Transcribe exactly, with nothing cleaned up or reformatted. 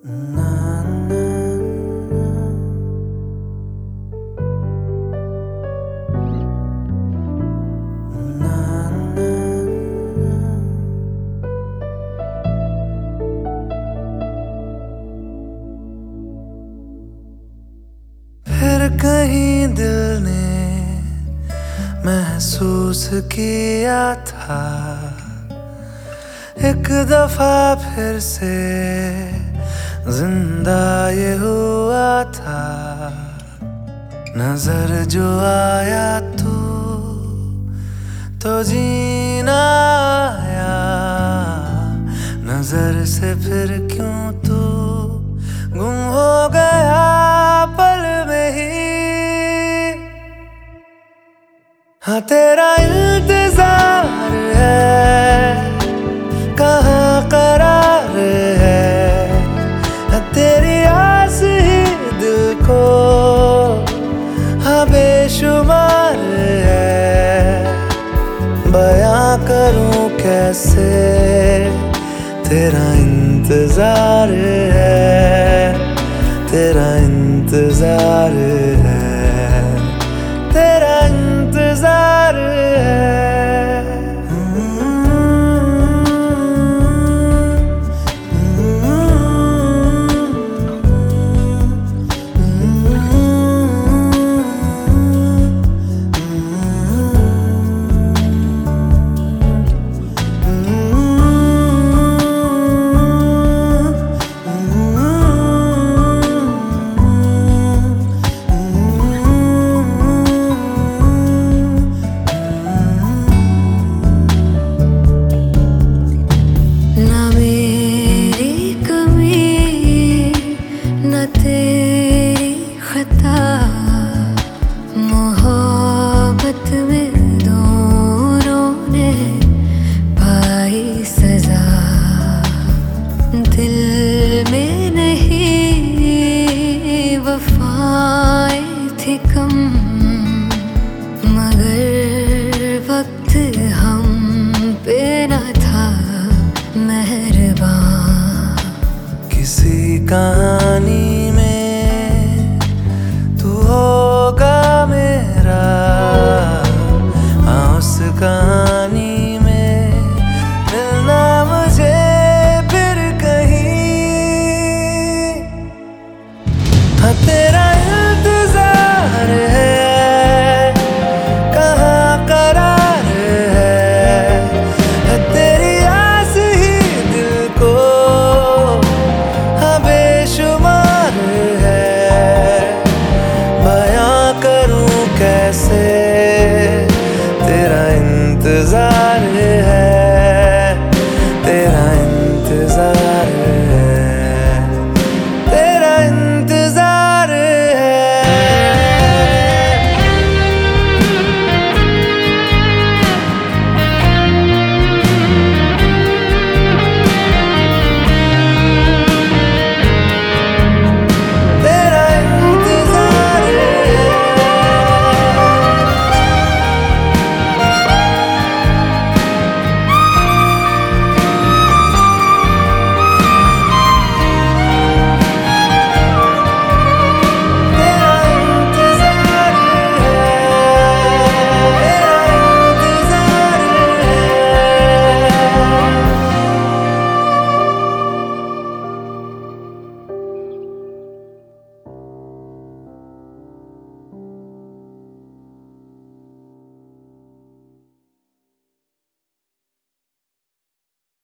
ना ना ना ना फिर कहीं दिल ने महसूस किया था एक दफा फिर से जिंदा ये हुआ था। नजर जो आया तू तो जीना आया, नजर से फिर क्यों तू गुम हो गया पल में ही। हाँ तेरा इंतजार है, कहाँ करार है, तेरी आस ही दिल को हाँ बेशुमार है। बयां करूं कैसे तेरा इंतजार है, तेरा इंतजार है, तेरा इंतजार है। मोहब्बत में दोनों ने पाई सजा, दिल में नहीं वफाएं थी कम, मगर वक्त हम पे न था मेहरबान। किसी कहानी